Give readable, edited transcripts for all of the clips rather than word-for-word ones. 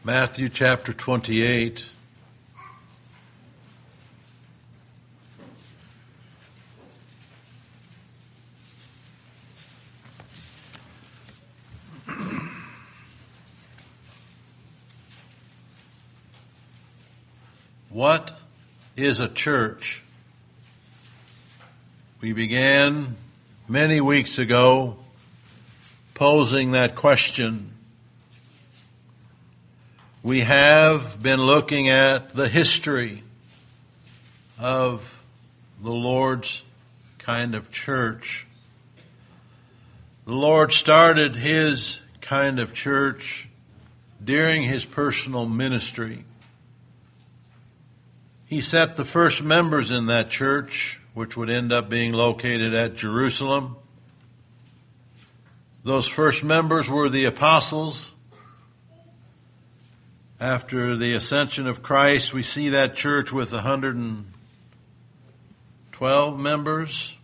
Matthew chapter 28. What is a church? We began many weeks ago posing that question. We have been looking at the history of the Lord's kind of church. The Lord started His kind of church during His personal ministry. He set the first members in that church, which would end up being located at Jerusalem. Those first members were the apostles. After the ascension of Christ, we see that church with 112 members.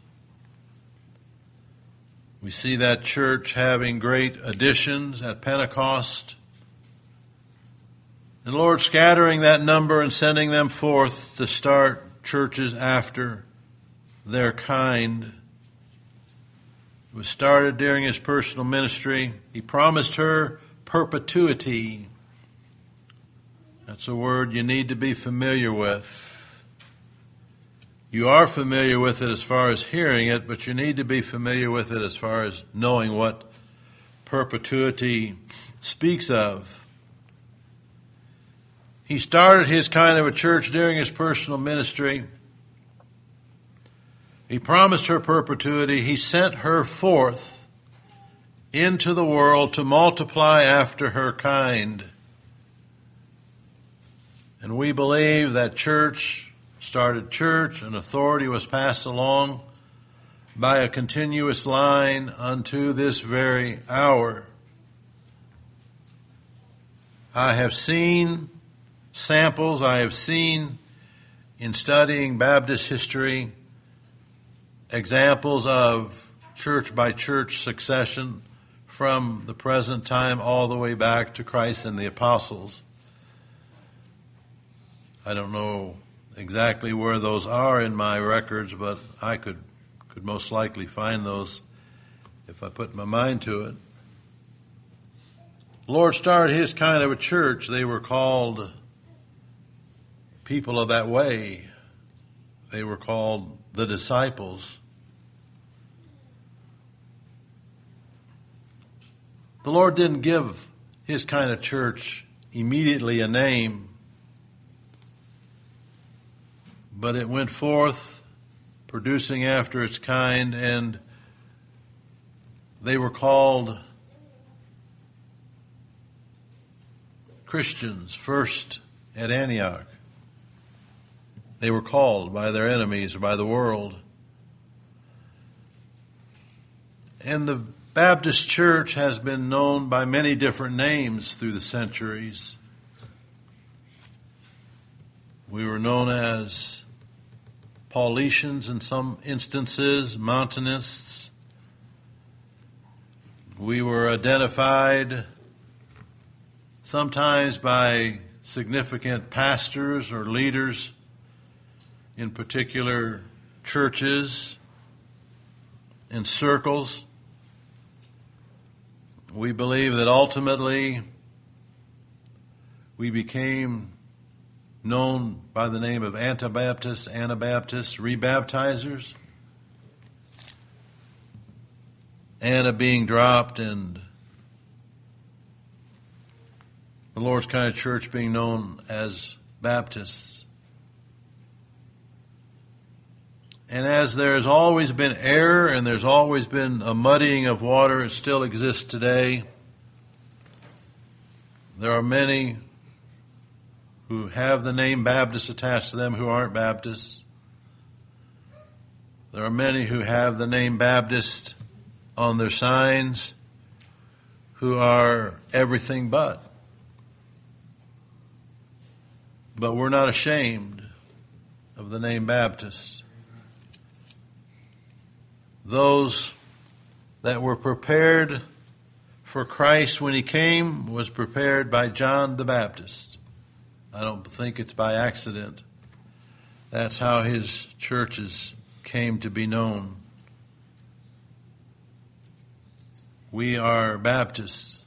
We see that church having great additions at Pentecost. And the Lord scattering that number and sending them forth to start churches after their kind. It was started during His personal ministry. He promised her perpetuity. That's a word you need to be familiar with. You are familiar with it as far as hearing it, but you need to be familiar with it as far as knowing what perpetuity speaks of. He started His kind of a church during His personal ministry. He promised her perpetuity. He sent her forth into the world to multiply after her kind. And we believe that church started church and authority was passed along by a continuous line unto this very hour. I have seen samples, I have seen in studying Baptist history examples of church by church succession from the present time all the way back to Christ and the apostles. I don't know exactly where those are in my records, but I could most likely find those if I put my mind to it. The Lord started His kind of a church. They were called people of that way. They were called the disciples. The Lord didn't give His kind of church immediately a name, but it went forth, producing after its kind, and they were called Christians first at Antioch. They were called by their enemies or by the world. And the Baptist church has been known by many different names through the centuries. We were known as Paulicians in some instances, Montanists. We were identified sometimes by significant pastors or leaders in particular churches and circles. We believe that ultimately we became known by the name of Anabaptists, rebaptizers. Anna being dropped and the Lord's kind of church being known as Baptists. And as there has always been error and there's always been a muddying of water, it still exists today. There are many who have the name Baptist attached to them who aren't Baptists. There are many who have the name Baptist on their signs who are everything but. But we're not ashamed of the name Baptist. Those that were prepared for Christ when he came was prepared by John the Baptist. I don't think it's by accident. That's how his churches came to be known. We are Baptists.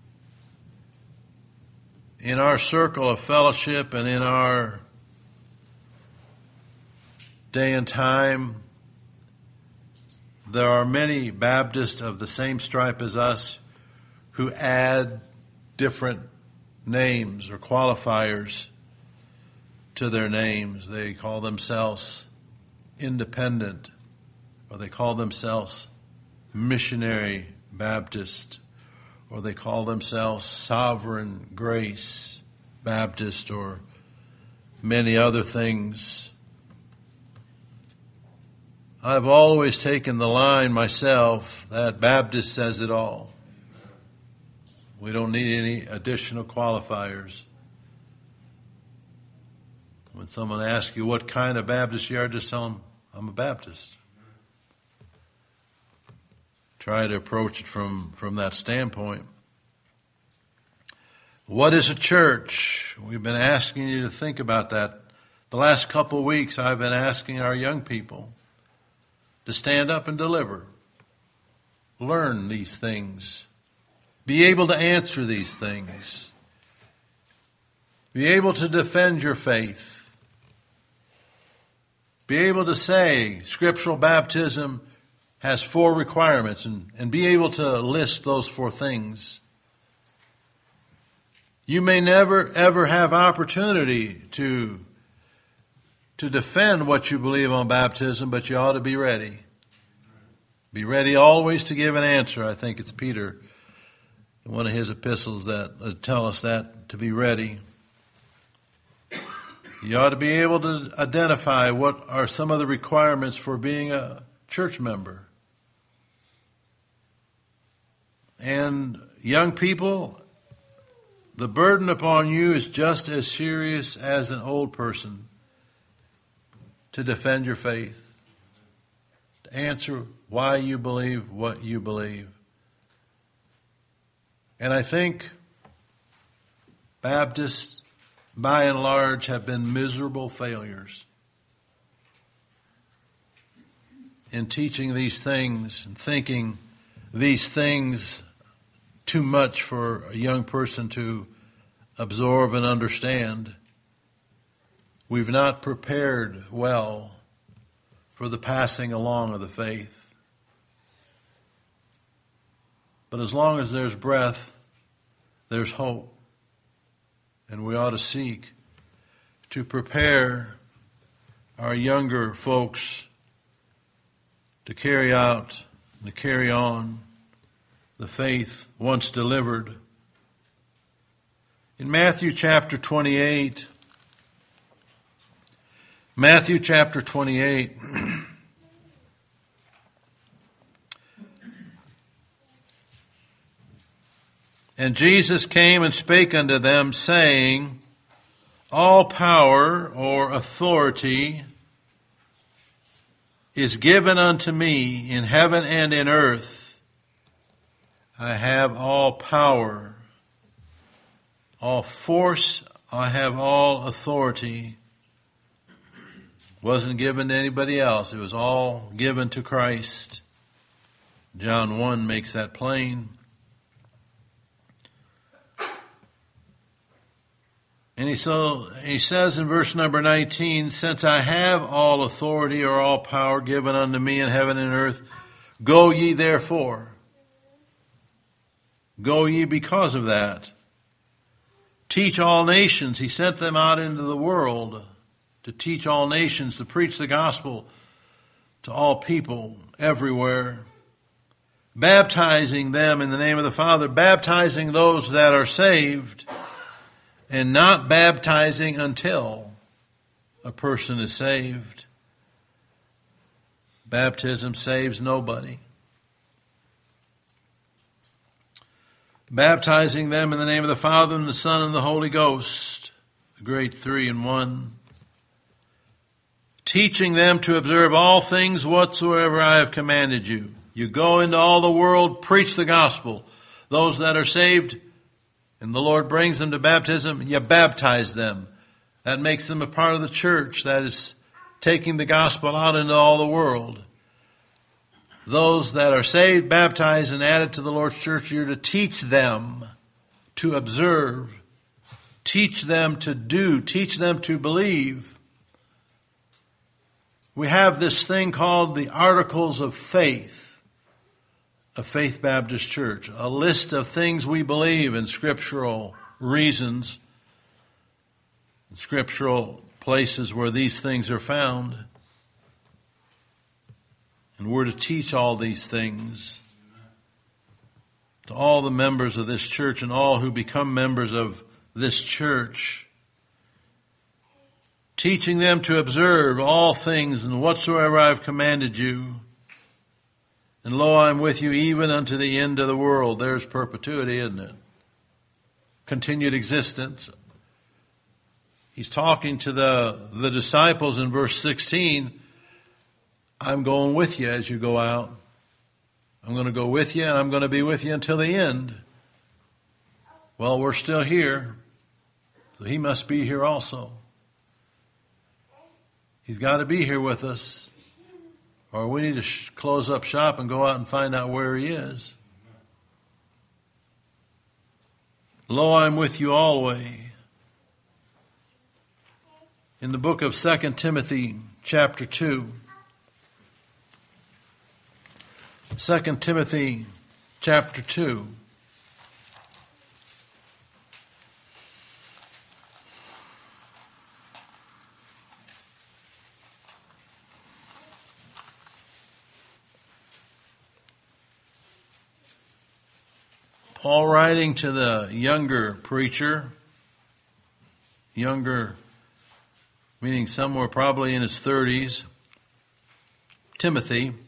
In our circle of fellowship and in our day and time, there are many Baptists of the same stripe as us who add different names or qualifiers to their names. They call themselves independent, or they call themselves missionary Baptist, or they call themselves Sovereign Grace Baptist, or many other things. I've always taken the line myself that Baptist says it all. We don't need any additional qualifiers. When someone asks you what kind of Baptist you are, just tell them, I'm a Baptist. Try to approach it from that standpoint. What is a church? We've been asking you to think about that. The last couple of weeks, I've been asking our young people to stand up and deliver. Learn these things. Be able to answer these things. Be able to defend your faith. Be able to say scriptural baptism has 4 requirements and be able to list those 4 things. You may never ever have opportunity to defend what you believe on baptism, but you ought to be ready. Be ready always to give an answer. I think it's Peter in one of his epistles that tell us that, to be ready. You ought to be able to identify what are some of the requirements for being a church member. And young people, the burden upon you is just as serious as an old person to defend your faith, to answer why you believe what you believe. And I think Baptists, by and large, have been miserable failures in teaching these things and thinking these things too much for a young person to absorb and understand. We've not prepared well for the passing along of the faith. But as long as there's breath, there's hope. And we ought to seek to prepare our younger folks to carry out and to carry on the faith once delivered. In Matthew chapter 28, and Jesus came and spake unto them, saying, all power or authority is given unto me in heaven and in earth. I have all power, all force, I have all authority. Wasn't given to anybody else. It was all given to Christ. John 1 makes that plain. And he says in verse number 19, since I have all authority or all power given unto me in heaven and earth, go ye therefore. Go ye because of that. Teach all nations. He sent them out into the world to teach all nations, to preach the gospel to all people everywhere. Baptizing them in the name of the Father, baptizing those that are saved, and not baptizing until a person is saved. Baptism saves nobody. Baptizing them in the name of the Father and the Son and the Holy Ghost, the great 3 in 1. Teaching them to observe all things whatsoever I have commanded you. You go into all the world, preach the gospel. Those that are saved and the Lord brings them to baptism, you baptize them. That makes them a part of the church. That is taking the gospel out into all the world. Those that are saved, baptized, and added to the Lord's church, you're to teach them to observe, teach them to do, teach them to believe. We have this thing called the Articles of Faith of Faith Baptist Church, a list of things we believe and scriptural reasons, and scriptural places where these things are found. And we're to teach all these things to all the members of this church and all who become members of this church, teaching them to observe all things and whatsoever I have commanded you. And lo, I am with you even unto the end of the world. There's perpetuity, isn't it? Continued existence. He's talking to the disciples in verse 16. I'm going with you as you go out. I'm going to go with you, and I'm going to be with you until the end. Well, we're still here, so he must be here also. He's got to be here with us, or we need to close up shop and go out and find out where he is. Lo, I'm with you always. In the book of 2 Timothy chapter 2, 2 Timothy chapter 2. Paul writing to the younger preacher, younger meaning somewhere probably in his 30s, Timothy,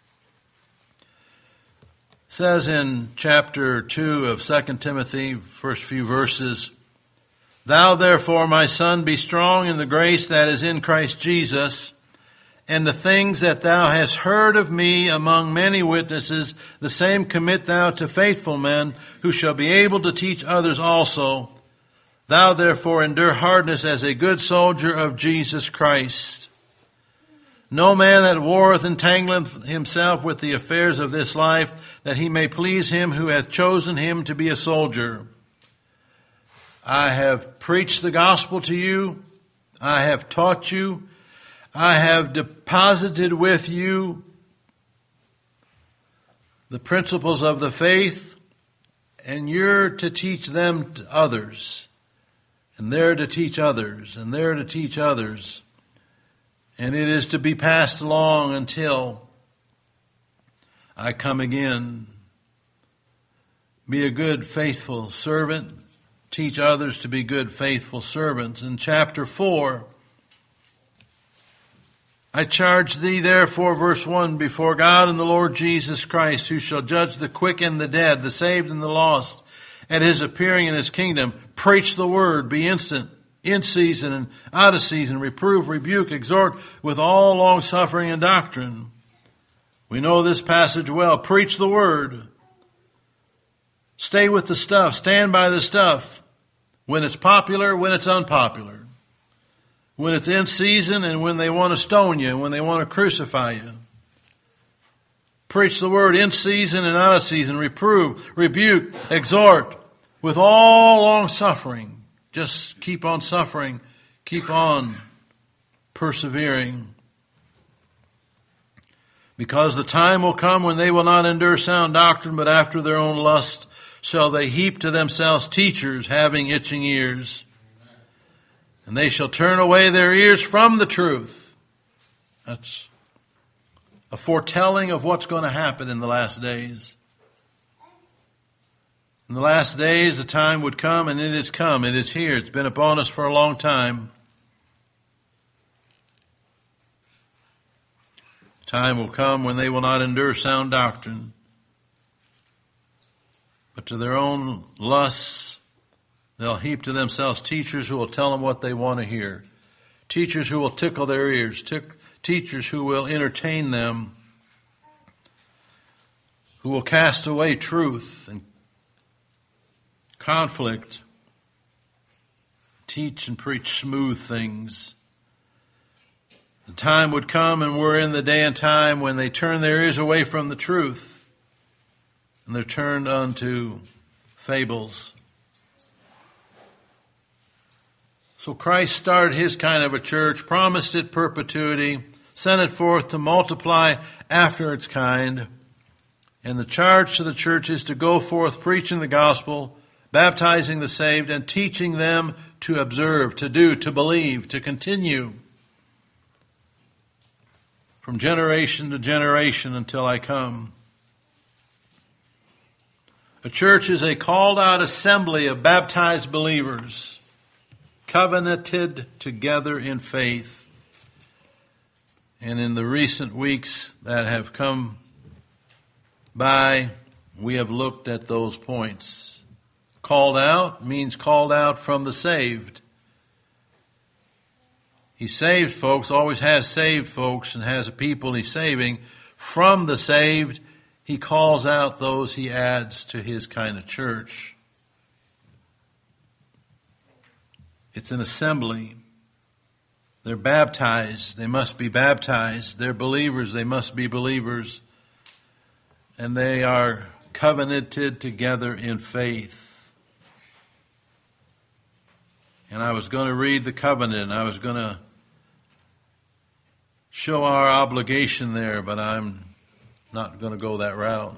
says in chapter 2 of 2 Timothy, first few verses, Thou therefore, my son, be strong in the grace that is in Christ Jesus, and the things that thou hast heard of me among many witnesses, the same commit thou to faithful men, who shall be able to teach others also. Thou therefore endure hardness as a good soldier of Jesus Christ. No man that warreth entangleth himself with the affairs of this life, that he may please him who hath chosen him to be a soldier. I have preached the gospel to you. I have taught you. I have deposited with you the principles of the faith, and you're to teach them to others. And they're to teach others, and they're to teach others. And it is to be passed along until I come again. Be a good, faithful servant. Teach others to be good, faithful servants. In chapter 4, I charge thee therefore, verse 1, before God and the Lord Jesus Christ, who shall judge the quick and the dead, the saved and the lost, at his appearing in his kingdom, preach the word, be instant, in season and out of season, reprove, rebuke, exhort with all longsuffering and doctrine. We know this passage well. Preach the word. Stay with the stuff. Stand by the stuff. When it's popular, when it's unpopular. When it's in season and when they want to stone you, when they want to crucify you. Preach the word in season and out of season. Reprove, rebuke, exhort with all longsuffering. Just keep on suffering. Keep on persevering. Because the time will come when they will not endure sound doctrine, but after their own lust shall they heap to themselves teachers having itching ears. And they shall turn away their ears from the truth. That's a foretelling of what's going to happen in the last days. In the last days, the time would come, and it has come. It is here. It's been upon us for a long time. Time will come when they will not endure sound doctrine, but to their own lusts, they'll heap to themselves teachers who will tell them what they want to hear. Teachers who will tickle their ears. Teachers who will entertain them. Who will cast away truth conflict, teach and preach smooth things. The time would come, and we're in the day and time, when they turn their ears away from the truth, and they're turned unto fables. So Christ started his kind of a church, promised it perpetuity, sent it forth to multiply after its kind. And the charge to the church is to go forth preaching the gospel, baptizing the saved, and teaching them to observe, to do, to believe, to continue from generation to generation until I come. A church is a called out assembly of baptized believers, covenanted together in faith. And in the recent weeks that have come by, we have looked at those points. Called out means called out from the saved. He saved folks, always has saved folks, and has a people he's saving. From the saved, he calls out those he adds to his kind of church. It's an assembly. They're baptized. They must be baptized. They're believers. They must be believers. And they are covenanted together in faith. And I was going to read the covenant, and I was going to show our obligation there, but I'm not going to go that route.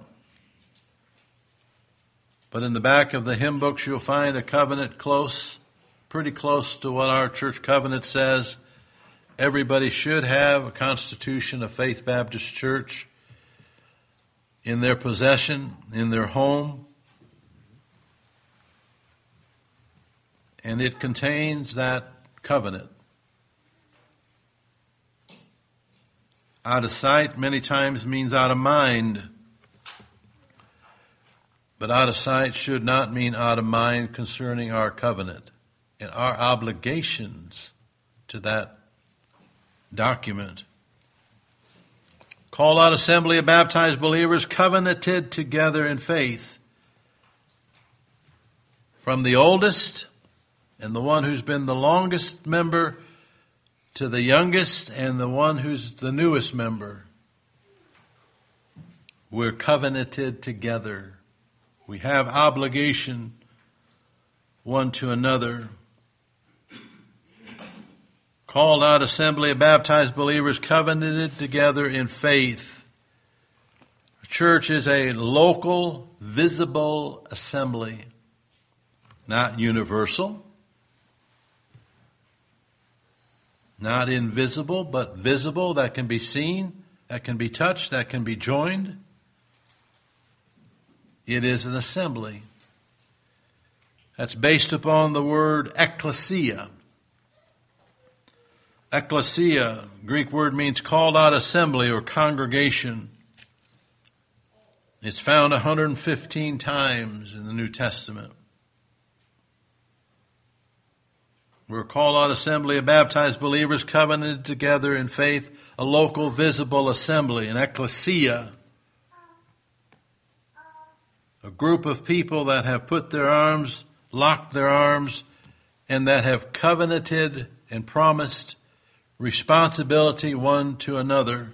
But in the back of the hymn books, you'll find a covenant pretty close to what our church covenant says. Everybody should have a constitution of Faith Baptist Church in their possession, in their home. And it contains that covenant. Out of sight many times means out of mind. But out of sight should not mean out of mind concerning our covenant and our obligations to that document. Called out assembly of baptized believers, covenanted together in faith. From the oldest and the one who's been the longest member to the youngest and the one who's the newest member. We're covenanted together. We have obligation one to another. Called out assembly of baptized believers, covenanted together in faith. A church is a local, visible assembly, not universal, not invisible, but visible, that can be seen, that can be touched, that can be joined. It is an assembly. That's based upon the word ekklesia. Ekklesia, Greek word, means called out assembly or congregation. It's found 115 times in the New Testament. We're called out assembly of baptized believers, covenanted together in faith, a local visible assembly, an ekklesia. A group of people that have put their arms, locked their arms, and that have covenanted and promised responsibility one to another.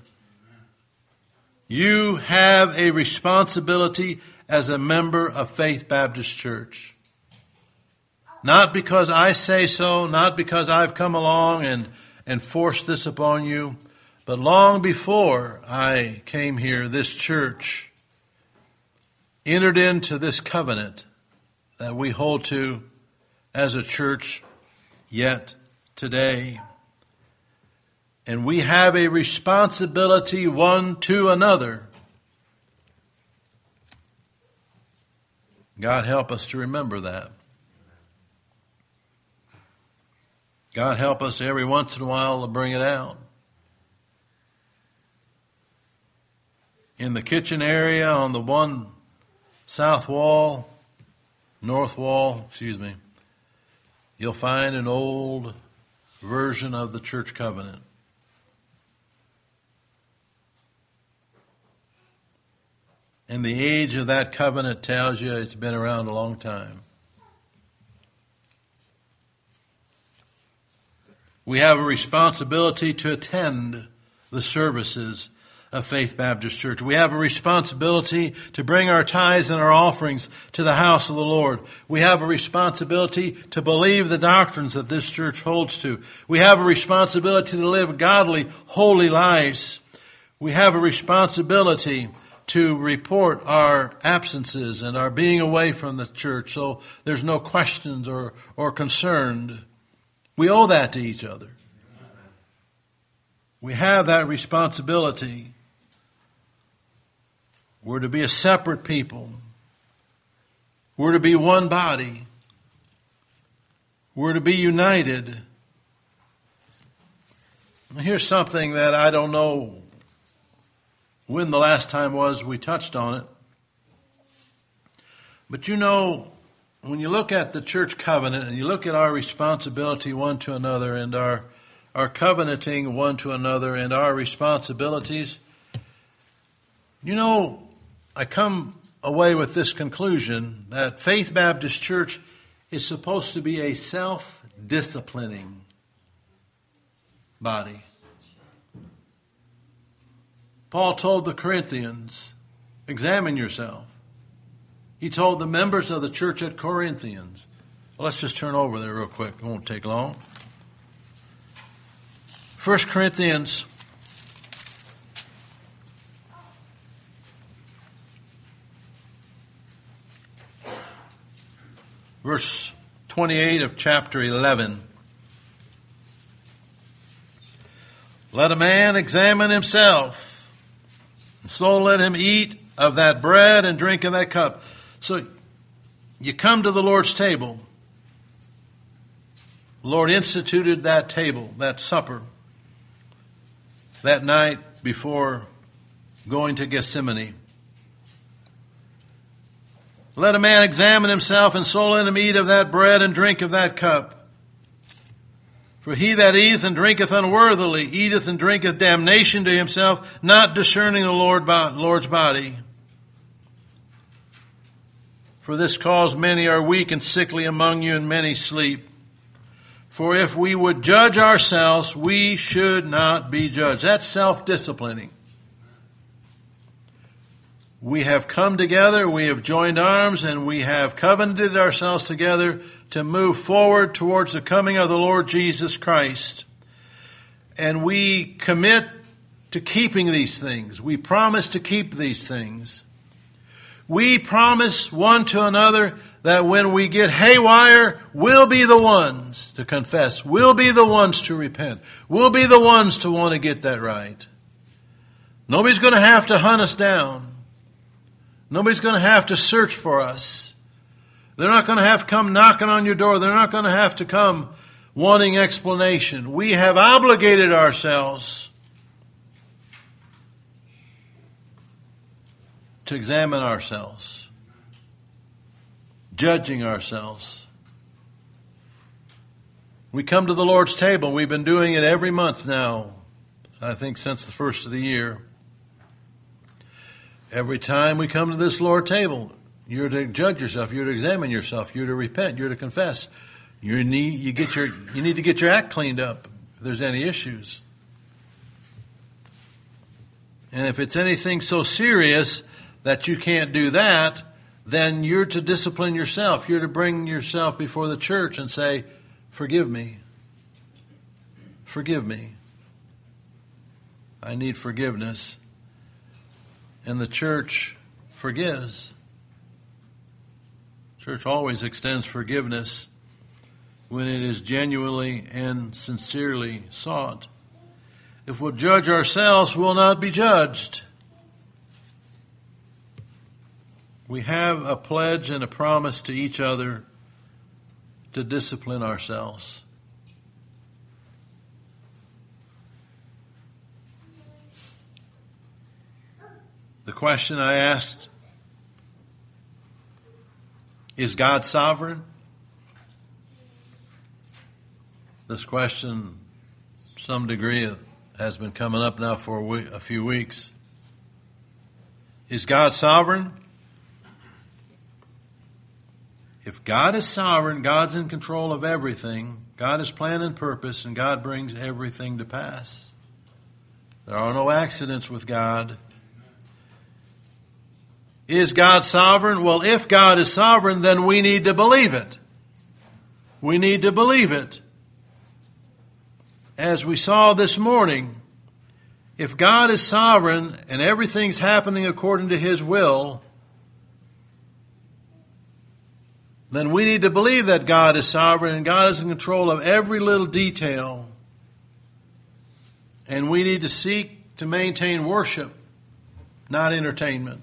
You have a responsibility as a member of Faith Baptist Church. Not because I say so, not because I've come along and forced this upon you, but long before I came here, this church entered into this covenant that we hold to as a church yet today. And we have a responsibility one to another. God help us to remember that. God help us every once in a while to bring it out. In the kitchen area on the one north wall, you'll find an old version of the church covenant. And the age of that covenant tells you it's been around a long time. We have a responsibility to attend the services of Faith Baptist Church. We have a responsibility to bring our tithes and our offerings to the house of the Lord. We have a responsibility to believe the doctrines that this church holds to. We have a responsibility to live godly, holy lives. We have a responsibility to report our absences and our being away from the church so there's no questions or concern. We owe that to each other. We have that responsibility. We're to be a separate people. We're to be one body. We're to be united. Here's something that I don't know when the last time was we touched on it. But you know, when you look at the church covenant and you look at our responsibility one to another and our covenanting one to another and our responsibilities, you know, I come away with this conclusion that Faith Baptist Church is supposed to be a self-disciplining body. Paul told the Corinthians, examine yourself. He told the members of the church at Corinthians. Well, let's just turn over there real quick. It won't take long. 1 Corinthians verse 28 of chapter 11. Let a man examine himself, and so let him eat of that bread and drink of that cup. So you come to the Lord's table. The Lord instituted that table, that supper, that night before going to Gethsemane. Let a man examine himself, and so let him eat of that bread and drink of that cup. For he that eateth and drinketh unworthily eateth and drinketh damnation to himself, not discerning the Lord's body. For this cause many are weak and sickly among you, and many sleep. For if we would judge ourselves, we should not be judged. That's self-disciplining. We have come together, we have joined arms, and we have covenanted ourselves together to move forward towards the coming of the Lord Jesus Christ. And we commit to keeping these things. We promise to keep these things. We promise one to another that when we get haywire, we'll be the ones to confess. We'll be the ones to repent. We'll be the ones to want to get that right. Nobody's going to have to hunt us down. Nobody's going to have to search for us. They're not going to have to come knocking on your door. They're not going to have to come wanting explanation. We have obligated ourselves to examine ourselves, judging ourselves. We come to the Lord's table. We've been doing it every month now, I think since the first of the year. Every time we come to this Lord's table, you're to judge yourself, you're to examine yourself, you're to repent, you're to confess. You need to get your act cleaned up if there's any issues. And if it's anything so serious that you can't do that, then you're to discipline yourself. You're to bring yourself before the church and say, forgive me. Forgive me. I need forgiveness. And the church forgives. Church always extends forgiveness when it is genuinely and sincerely sought. If we'll judge ourselves, we'll not be judged. We have a pledge and a promise to each other to discipline ourselves. The question I asked, is God sovereign? This question, to some degree, has been coming up now for a few weeks. Is God sovereign? If God is sovereign, God's in control of everything, God has plan and purpose, and God brings everything to pass. There are no accidents with God. Is God sovereign? Well, if God is sovereign, then we need to believe it. We need to believe it. As we saw this morning, if God is sovereign and everything's happening according to His will, then we need to believe that God is sovereign and God is in control of every little detail. And we need to seek to maintain worship, not entertainment.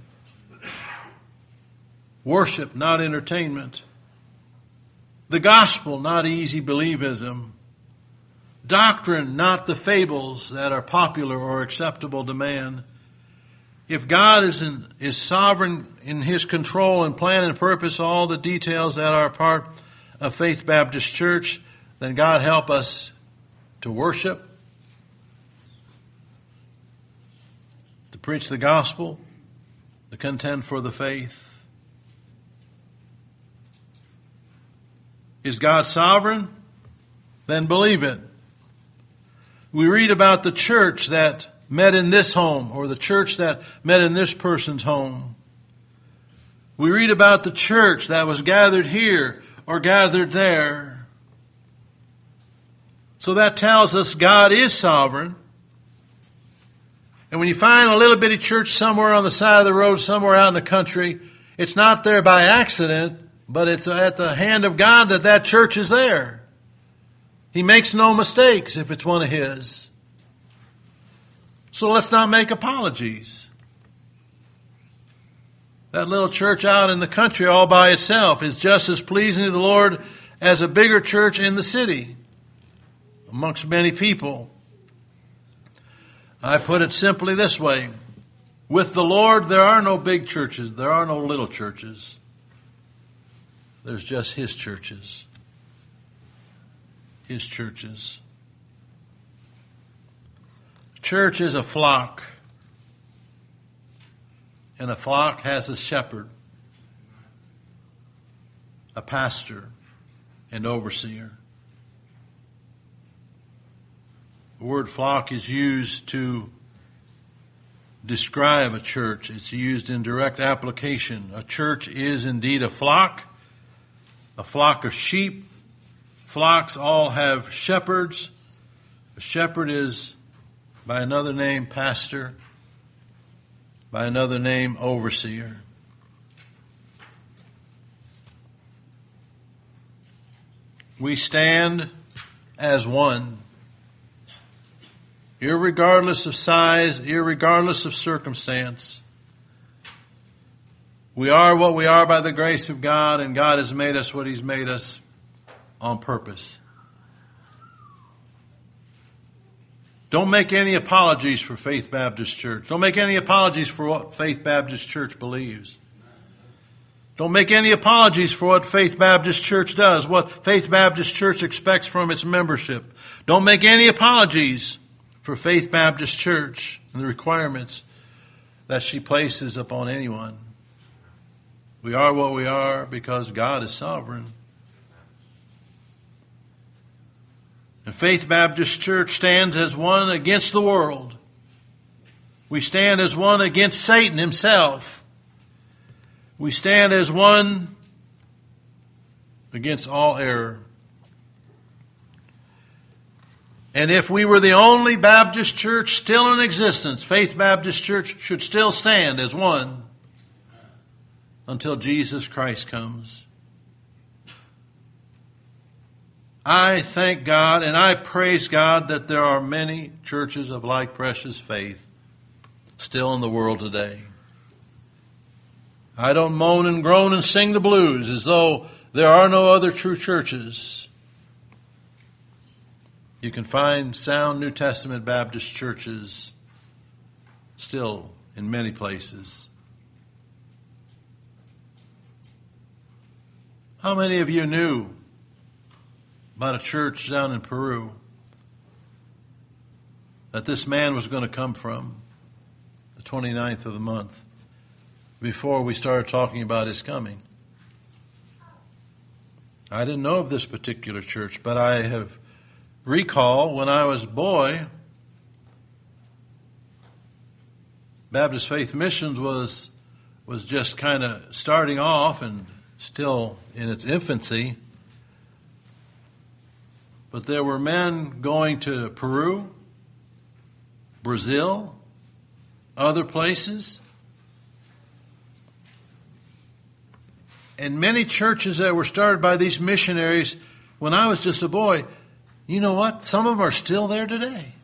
Worship, not entertainment. The gospel, not easy believism. Doctrine, not the fables that are popular or acceptable to man. If God is sovereign in His control and plan and purpose, all the details that are part of Faith Baptist Church, then God help us to worship, to preach the gospel, to contend for the faith. Is God sovereign? Then believe it. We read about the church that met in this home, or the church that met in this person's home. We read about the church that was gathered here or gathered there. So that tells us God is sovereign. And when you find a little bitty church somewhere on the side of the road, somewhere out in the country, it's not there by accident, but it's at the hand of God that that church is there. He makes no mistakes if it's one of His. So let's not make apologies. That little church out in the country all by itself is just as pleasing to the Lord as a bigger church in the city amongst many people. I put it simply this way. With the Lord, there are no big churches. There are no little churches. There's just His churches. His churches. Church is a flock. And a flock has a shepherd, a pastor, and overseer. The word flock is used to describe a church. It's used in direct application. A church is indeed a flock of sheep. Flocks all have shepherds. A shepherd is, by another name, pastor. By another name, overseer. We stand as one, irregardless of size, irregardless of circumstance. We are what we are by the grace of God, and God has made us what He's made us on purpose. Don't make any apologies for Faith Baptist Church. Don't make any apologies for what Faith Baptist Church believes. Don't make any apologies for what Faith Baptist Church does, what Faith Baptist Church expects from its membership. Don't make any apologies for Faith Baptist Church and the requirements that she places upon anyone. We are what we are because God is sovereign. And Faith Baptist Church stands as one against the world. We stand as one against Satan himself. We stand as one against all error. And if we were the only Baptist church still in existence, Faith Baptist Church should still stand as one until Jesus Christ comes. I thank God and I praise God that there are many churches of like precious faith still in the world today. I don't moan and groan and sing the blues as though there are no other true churches. You can find sound New Testament Baptist churches still in many places. How many of you knew about a church down in Peru that this man was going to come from the 29th of the month before we started talking about his coming? I didn't know of this particular church, but I have recall when I was a boy, Baptist Faith Missions was just kind of starting off and still in its infancy. But there were men going to Peru, Brazil, other places. And many churches that were started by these missionaries when I was just a boy, you know what? Some of them are still there today.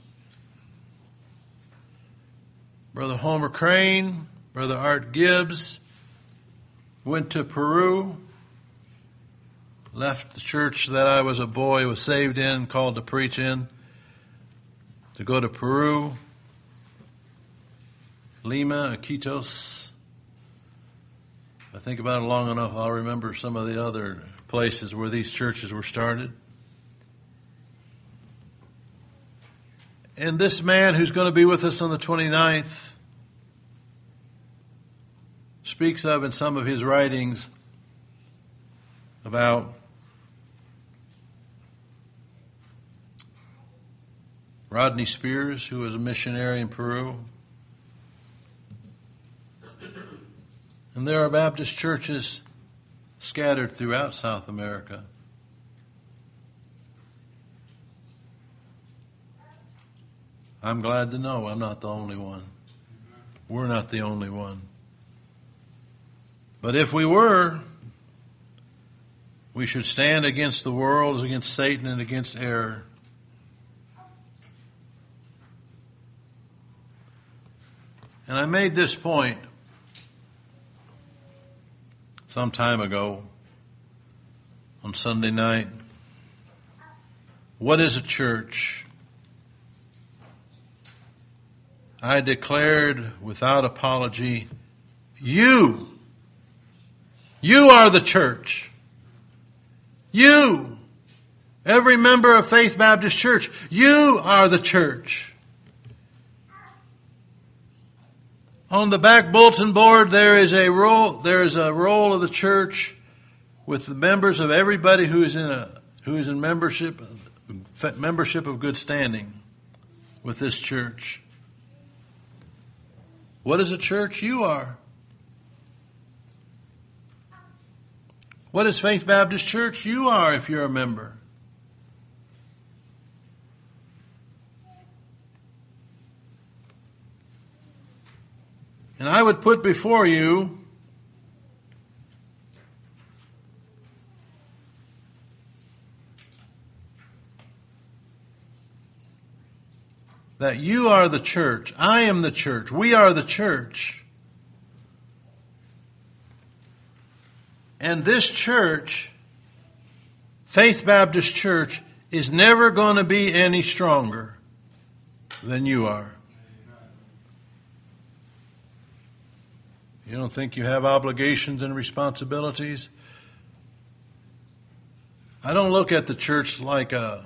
Brother Homer Crane, Brother Art Gibbs went to Peru, left the church that I was a boy, was saved in, called to preach in, to go to Peru, Lima, Iquitos. If I think about it long enough, I'll remember some of the other places where these churches were started. And this man who's going to be with us on the 29th speaks of in some of his writings about Rodney Spears, who was a missionary in Peru. And there are Baptist churches scattered throughout South America. I'm glad to know I'm not the only one. We're not the only one. But if we were, we should stand against the world, against Satan, and against error. And I made this point some time ago on Sunday night. What is a church? I declared without apology, you are the church. You, every member of Faith Baptist Church, you are the church. On the back bulletin board, there is a roll of the church with the members of everybody who is in membership of good standing with this church. What is a church? You are. What is Faith Baptist Church? You are if you're a member. And I would put before you that you are the church. I am the church. We are the church. And this church, Faith Baptist Church, is never going to be any stronger than you are. You don't think you have obligations and responsibilities? I don't look at the church like a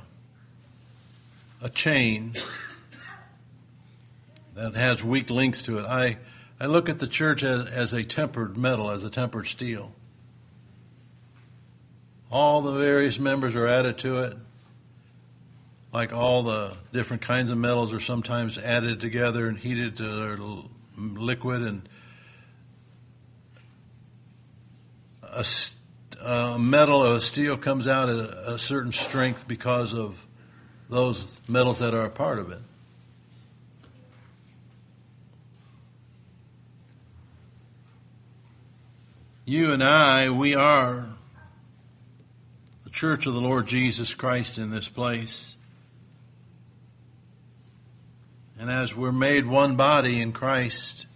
chain that has weak links to it. I look at the church as a tempered metal, as a tempered steel. All the various members are added to it, like all the different kinds of metals are sometimes added together and heated to their liquid, and a metal or a steel comes out at a certain strength because of those metals that are a part of it. You and I, we are the church of the Lord Jesus Christ in this place. And as we're made one body in Christ,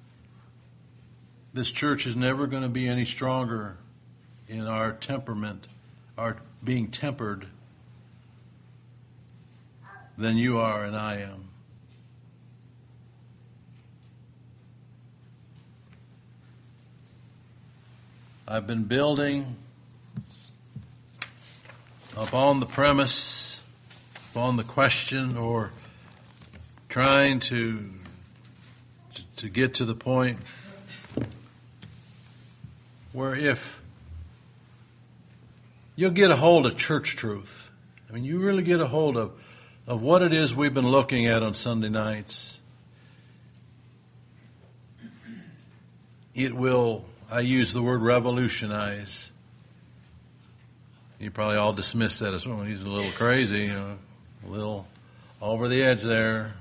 this church is never going to be any stronger in our temperament, our being tempered, than you are and I am. I've been building upon the premise, upon the question, or trying to get to the point where if you'll get a hold of church truth. I mean, you really get a hold of what it is we've been looking at on Sunday nights. It will, I use the word revolutionize. You probably all dismiss that as, well, he's a little crazy, a little over the edge there.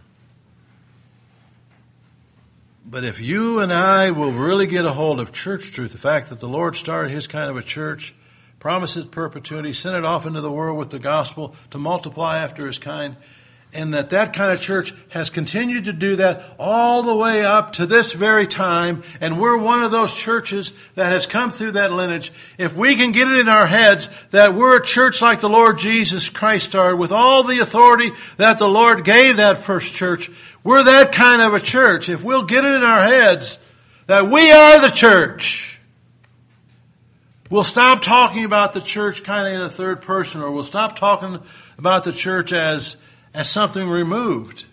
But if you and I will really get a hold of church truth, the fact that the Lord started His kind of a church, promises perpetuity, sent it off into the world with the gospel to multiply after His kind, and that kind of church has continued to do that all the way up to this very time, and we're one of those churches that has come through that lineage. If we can get it in our heads that we're a church like the Lord Jesus Christ started, with all the authority that the Lord gave that first church, we're that kind of a church. If we'll get it in our heads that we are the church, we'll stop talking about the church kind of in a third person, or we'll stop talking about the church as something removed.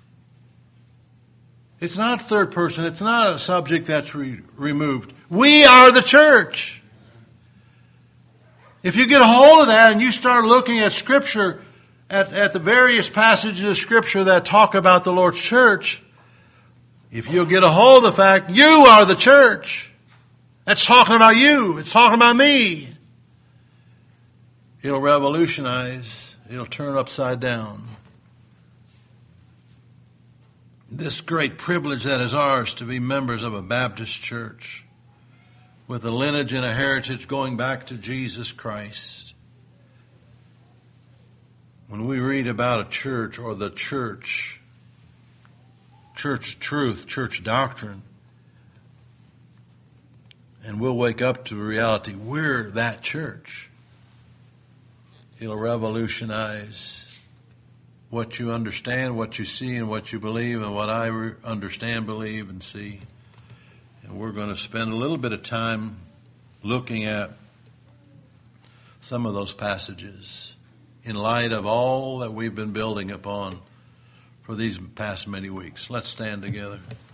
It's not third person. It's not a subject that's removed. We are the church. If you get a hold of that and you start looking at Scripture, at the various passages of Scripture that talk about the Lord's church, if you'll get a hold of the fact you are the church, that's talking about you. It's talking about me. It'll revolutionize. It'll turn upside down this great privilege that is ours to be members of a Baptist church with a lineage and a heritage going back to Jesus Christ. When we read about a church or the church truth, church doctrine, and we'll wake up to the reality we're that church, it'll revolutionize what you understand, what you see, and what you believe, and what I understand, believe, and see. And we're going to spend a little bit of time looking at some of those passages in light of all that we've been building upon for these past many weeks. Let's stand together.